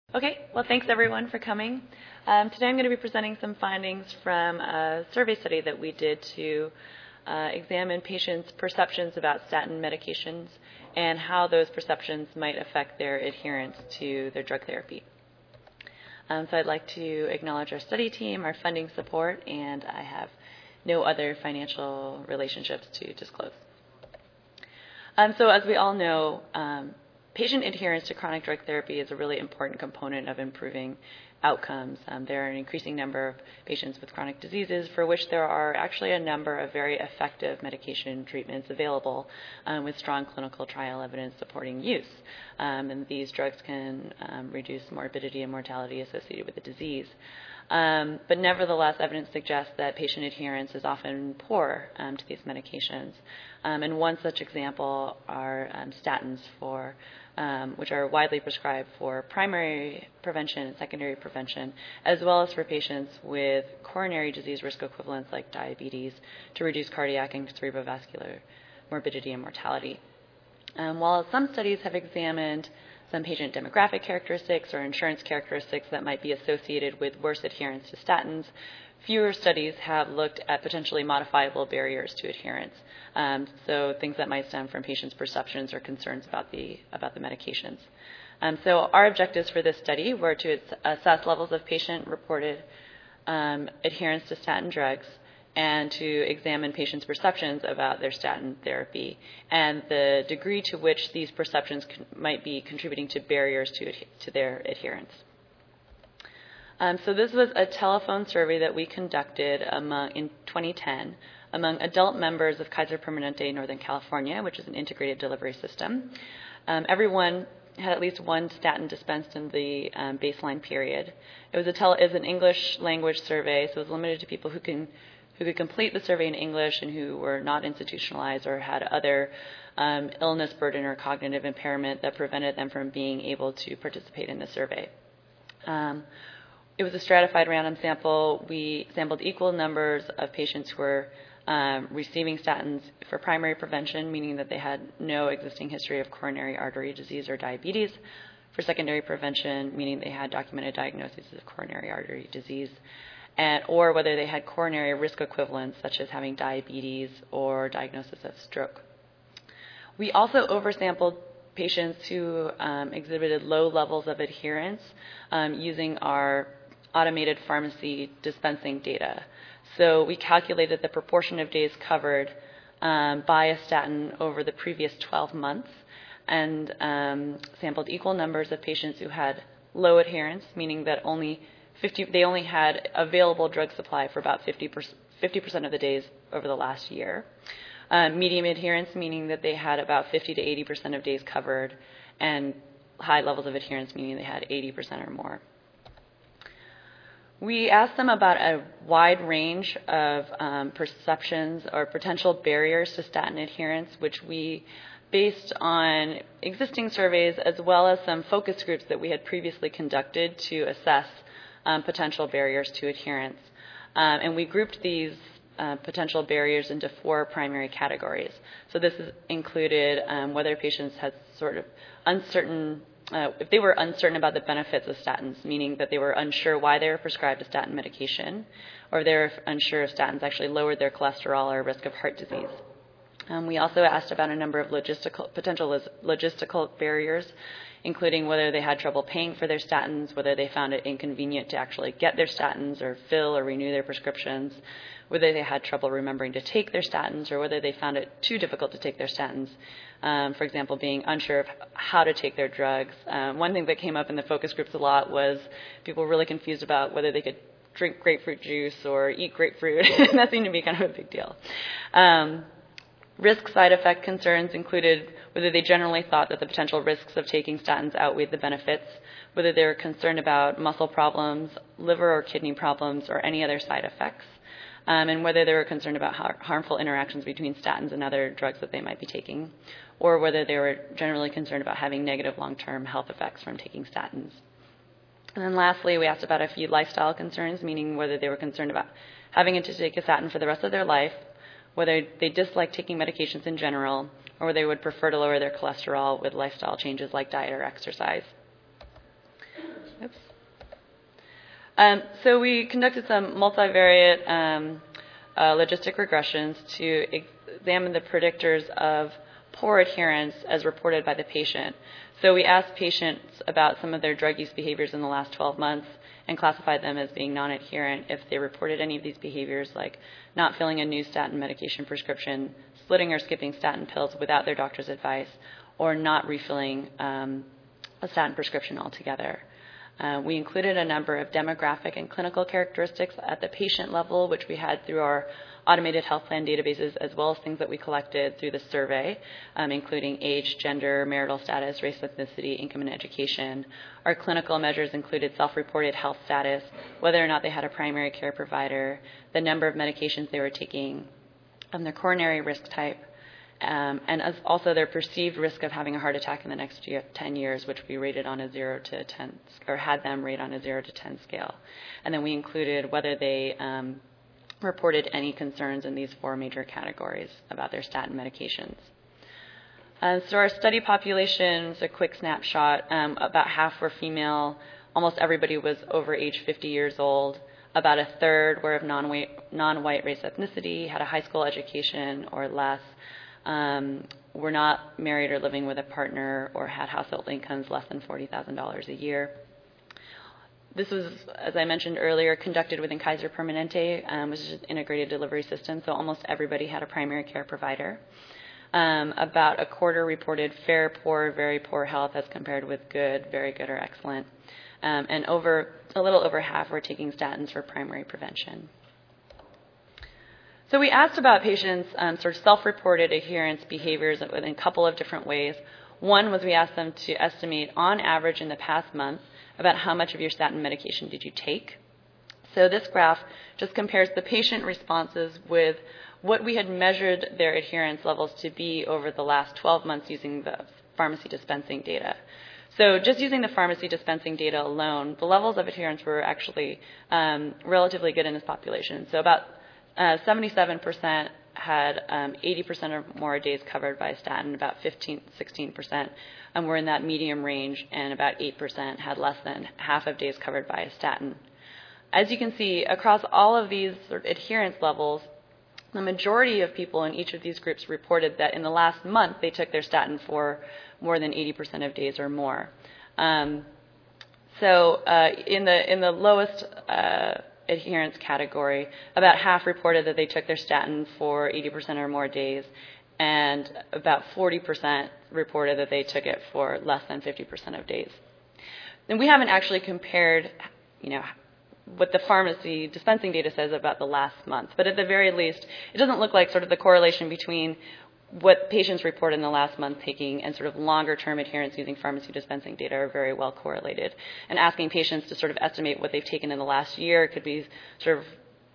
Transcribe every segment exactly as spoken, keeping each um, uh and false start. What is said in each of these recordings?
Okay, well, thanks everyone for coming. Um, today I'm going to be presenting some findings from a survey study that we did to uh, examine patients' perceptions about statin medications and how those perceptions might affect their adherence to their drug therapy. Um, so I'd like to acknowledge our study team, our funding support, and I have no other financial relationships to disclose. Um, so as we all know, um, patient adherence to chronic drug therapy is a really important component of improving outcomes. Um, there are an increasing number of patients with chronic diseases for which there are actually a number of very effective medication treatments available um, with strong clinical trial evidence supporting use. Um, and these drugs can um, reduce morbidity and mortality associated with the disease. Um, but nevertheless, evidence suggests that patient adherence is often poor um, to these medications. Um, and one such example are um, statins, for, um, which are widely prescribed for primary prevention and secondary prevention, as well as for patients with coronary disease risk equivalents like diabetes to reduce cardiac and cerebrovascular morbidity and mortality. Um, while some studies have examined some patient demographic characteristics or insurance characteristics that might be associated with worse adherence to statins, fewer studies have looked at potentially modifiable barriers to adherence. Um, so things that might stem from patients' perceptions or concerns about the about the medications. Um, so our objectives for this study were to assess levels of patient-reported um, adherence to statin drugs, and to examine patients' perceptions about their statin therapy and the degree to which these perceptions con- might be contributing to barriers to, adhe- to their adherence. Um, so this was a telephone survey that we conducted among, in twenty ten among adult members of Kaiser Permanente Northern California, which is an integrated delivery system. Um, everyone had at least one statin dispensed in the um, baseline period. It was, a tele- it was an English language survey, so it was limited to people who can who could complete the survey in English and who were not institutionalized or had other um, illness burden or cognitive impairment that prevented them from being able to participate in the survey. Um, it was a stratified random sample. We sampled equal numbers of patients who were um, receiving statins for primary prevention, meaning that they had no existing history of coronary artery disease or diabetes, for secondary prevention, meaning they had documented diagnoses of coronary artery disease, and, or whether they had coronary risk equivalents, such as having diabetes or diagnosis of stroke. We also oversampled patients who um, exhibited low levels of adherence um, using our automated pharmacy dispensing data. So we calculated the proportion of days covered um, by a statin over the previous twelve months and um, sampled equal numbers of patients who had low adherence, meaning that only fifty, they only had available drug supply for about fifty percent, fifty percent of the days over the last year. Um, medium adherence, meaning that they had about fifty to eighty percent of days covered, and high levels of adherence, meaning they had eighty percent or more. We asked them about a wide range of um, perceptions or potential barriers to statin adherence, which we based on existing surveys as well as some focus groups that we had previously conducted to assess Um, potential barriers to adherence. Um, and we grouped these uh, potential barriers into four primary categories. So this is included um, whether patients had sort of uncertain, uh, if they were uncertain about the benefits of statins, meaning that they were unsure why they were prescribed a statin medication, or they were unsure if statins actually lowered their cholesterol or risk of heart disease. Um, we also asked about a number of logistical, potential logistical barriers, including whether they had trouble paying for their statins, whether they found it inconvenient to actually get their statins or fill or renew their prescriptions, whether they had trouble remembering to take their statins, or whether they found it too difficult to take their statins, um, for example, being unsure of how to take their drugs. Um, one thing that came up in the focus groups a lot was people were really confused about whether they could drink grapefruit juice or eat grapefruit. That seemed to be kind of a big deal. Um, Risk side effect concerns included whether they generally thought that the potential risks of taking statins outweighed the benefits, whether they were concerned about muscle problems, liver or kidney problems, or any other side effects, um, and whether they were concerned about har- harmful interactions between statins and other drugs that they might be taking, or whether they were generally concerned about having negative long-term health effects from taking statins. And then lastly, we asked about a few lifestyle concerns, meaning whether they were concerned about having to take a statin for the rest of their life, whether they dislike taking medications in general, or whether they would prefer to lower their cholesterol with lifestyle changes like diet or exercise. oops. Um, so we conducted some multivariate um, uh, logistic regressions to ex- examine the predictors of poor adherence as reported by the patient. So we asked patients about some of their drug use behaviors in the last twelve months and classified them as being non-adherent if they reported any of these behaviors, like not filling a new statin medication prescription, splitting or skipping statin pills without their doctor's advice, or not refilling um, a statin prescription altogether. Uh, we included a number of demographic and clinical characteristics at the patient level, which we had through our automated health plan databases, as well as things that we collected through the survey, um, including age, gender, marital status, race, ethnicity, income, and education. Our clinical measures included self-reported health status, whether or not they had a primary care provider, the number of medications they were taking, um, their coronary risk type, Um, and as also their perceived risk of having a heart attack in the next year, ten years, which we rated on a zero to ten, or had them rate on a zero to ten scale. And then we included whether they um, reported any concerns in these four major categories about their statin medications. Uh, so our study population is a quick snapshot. Um, about half were female. Almost everybody was over age fifty years old. About a third were of non-white, non-white race ethnicity, had a high school education or less. Um, were not married or living with a partner, or had household incomes less than forty thousand dollars a year. This was, as I mentioned earlier, conducted within Kaiser Permanente, um, which is an integrated delivery system, so almost everybody had a primary care provider. Um, about a quarter reported fair, poor, very poor health as compared with good, very good, or excellent. Um, and over a little over half were taking statins for primary prevention. So we asked about patients' um, sort of self-reported adherence behaviors in a couple of different ways. One was we asked them to estimate, on average in the past month, about how much of your statin medication did you take. So this graph just compares the patient responses with what we had measured their adherence levels to be over the last twelve months using the pharmacy dispensing data. So just using the pharmacy dispensing data alone, the levels of adherence were actually um, relatively good in this population. So about Uh, seventy-seven percent had um, eighty percent or more days covered by a statin, about fifteen, sixteen percent um, were in that medium range, and about eight percent had less than half of days covered by a statin. As you can see, across all of these sort of adherence levels, the majority of people in each of these groups reported that in the last month they took their statin for more than eighty percent of days or more. Um, so uh, in the in the lowest uh, adherence category, about half reported that they took their statin for eighty percent or more days, and about forty percent reported that they took it for less than fifty percent of days. And we haven't actually compared, you know, what the pharmacy dispensing data says about the last month, but at the very least, it doesn't look like sort of the correlation between what patients report in the last month taking and sort of longer-term adherence using pharmacy dispensing data are very well correlated. And asking patients to sort of estimate what they've taken in the last year could be sort of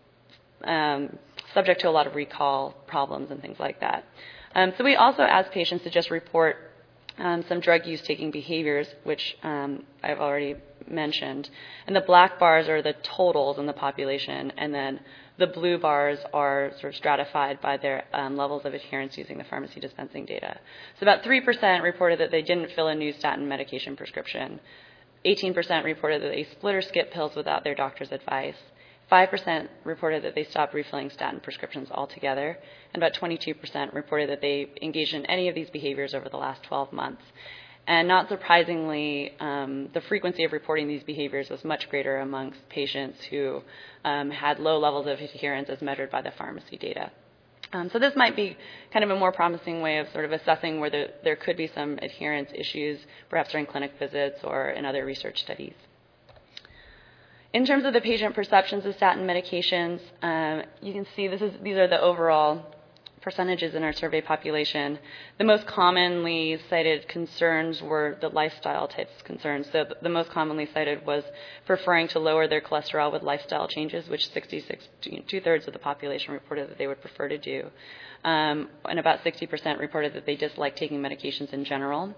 um, subject to a lot of recall problems and things like that. Um, so we also asked patients to just report um, some drug use taking behaviors, which um, I've already mentioned. And the black bars are the totals in the population, and then the blue bars are sort of stratified by their um, levels of adherence using the pharmacy dispensing data. So about three percent reported that they didn't fill a new statin medication prescription. eighteen percent reported that they split or skipped pills without their doctor's advice. five percent reported that they stopped refilling statin prescriptions altogether. And about twenty-two percent reported that they engaged in any of these behaviors over the last twelve months. And not surprisingly, um, the frequency of reporting these behaviors was much greater amongst patients who um, had low levels of adherence as measured by the pharmacy data. Um, so this might be kind of a more promising way of sort of assessing whether there could be some adherence issues, perhaps during clinic visits or in other research studies. In terms of the patient perceptions of statin medications, um, you can see this is these are the overall percentages in our survey population. The most commonly cited concerns were the lifestyle types concerns. So the most commonly cited was preferring to lower their cholesterol with lifestyle changes, which sixty-six, two-thirds of the population reported that they would prefer to do. Um, and about sixty percent reported that they dislike taking medications in general.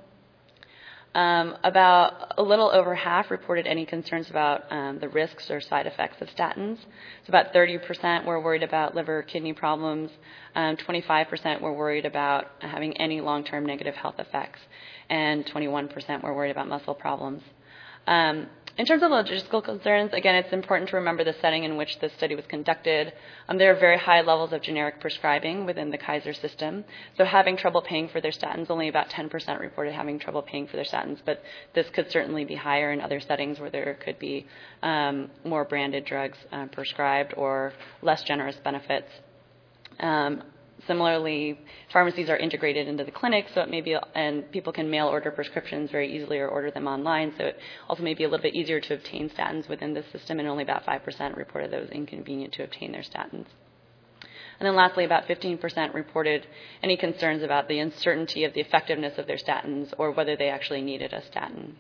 Um, about a little over half reported any concerns about um, the risks or side effects of statins. So about thirty percent were worried about liver or kidney problems. Um, twenty-five percent were worried about having any long-term negative health effects. And twenty-one percent were worried about muscle problems. Um, in terms of logistical concerns, again, it's important to remember the setting in which this study was conducted. Um, there are very high levels of generic prescribing within the Kaiser system. So having trouble paying for their statins, only about ten percent reported having trouble paying for their statins, but this could certainly be higher in other settings where there could be um, more branded drugs uh, prescribed or less generous benefits. Um, Similarly, pharmacies are integrated into the clinic, so it may be, and people can mail order prescriptions very easily or order them online, so it also may be a little bit easier to obtain statins within the system, and only about five percent reported that it was inconvenient to obtain their statins. And then lastly, about fifteen percent reported any concerns about the uncertainty of the effectiveness of their statins or whether they actually needed a statin.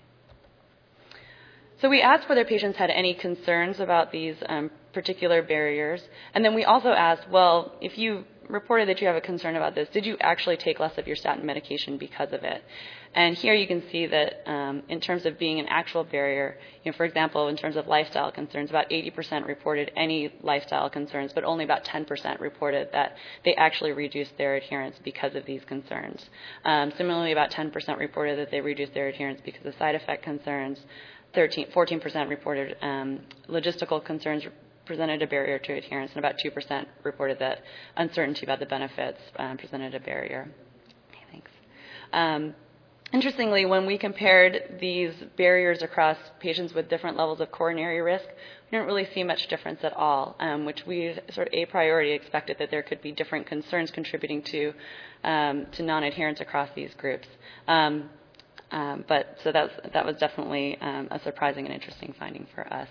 So we asked whether patients had any concerns about these um, particular barriers, and then we also asked, well, if you reported that you have a concern about this, did you actually take less of your statin medication because of it? And here you can see that um, in terms of being an actual barrier, you know, for example, in terms of lifestyle concerns, about eighty percent reported any lifestyle concerns, but only about ten percent reported that they actually reduced their adherence because of these concerns. Um, similarly, about ten percent reported that they reduced their adherence because of side effect concerns. thirteen, fourteen percent reported um, logistical concerns presented a barrier to adherence, and about two percent reported that uncertainty about the benefits um, presented a barrier. Okay, thanks. Um, interestingly, when we compared these barriers across patients with different levels of coronary risk, we didn't really see much difference at all, um, which we sort of a priori expected that there could be different concerns contributing to, um, to non-adherence across these groups. Um, um, but so that was, that was definitely um, a surprising and interesting finding for us.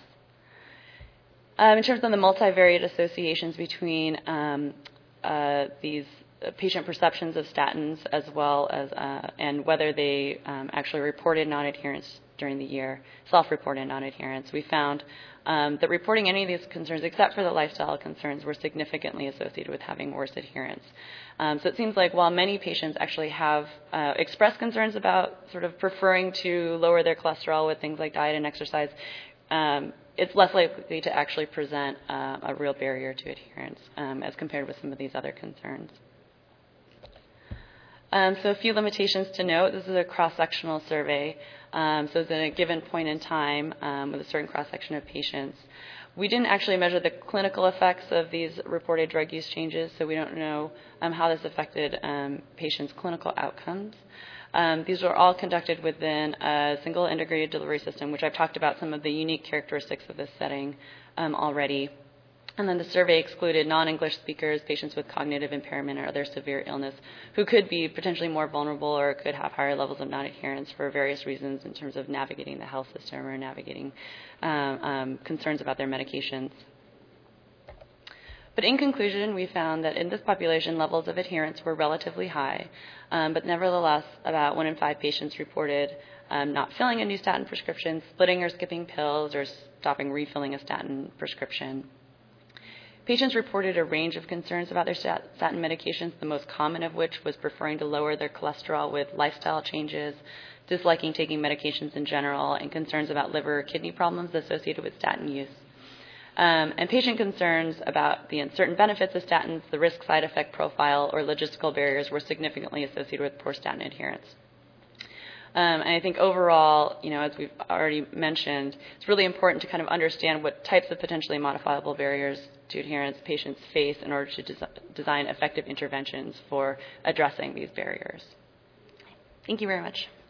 Um, in terms of the multivariate associations between um, uh, these patient perceptions of statins as well as uh, and whether they um, actually reported non-adherence during the year, self-reported non-adherence, we found um, that reporting any of these concerns except for the lifestyle concerns were significantly associated with having worse adherence. Um, so it seems like while many patients actually have uh, expressed concerns about sort of preferring to lower their cholesterol with things like diet and exercise, um, it's less likely to actually present uh, a real barrier to adherence um, as compared with some of these other concerns. Um, so a few limitations to note. This is a cross-sectional survey. Um, so at a given point in time um, with a certain cross-section of patients. We didn't actually measure the clinical effects of these reported drug use changes, so we don't know um, how this affected um, patients' clinical outcomes. Um, these were all conducted within a single integrated delivery system, which I've talked about some of the unique characteristics of this setting um, already. And then the survey excluded non-English speakers, patients with cognitive impairment or other severe illness who could be potentially more vulnerable or could have higher levels of non-adherence for various reasons in terms of navigating the health system or navigating um, um, concerns about their medications. But in conclusion, we found that in this population, levels of adherence were relatively high, um, but nevertheless, about one in five patients reported um, not filling a new statin prescription, splitting or skipping pills, or stopping refilling a statin prescription. Patients reported a range of concerns about their statin medications, the most common of which was preferring to lower their cholesterol with lifestyle changes, disliking taking medications in general, and concerns about liver or kidney problems associated with statin use. Um, and patient concerns about the uncertain benefits of statins, the risk side effect profile, or logistical barriers were significantly associated with poor statin adherence. Um, and I think overall, you know, as we've already mentioned, it's really important to kind of understand what types of potentially modifiable barriers to adherence patients face in order to des- design effective interventions for addressing these barriers. Thank you very much.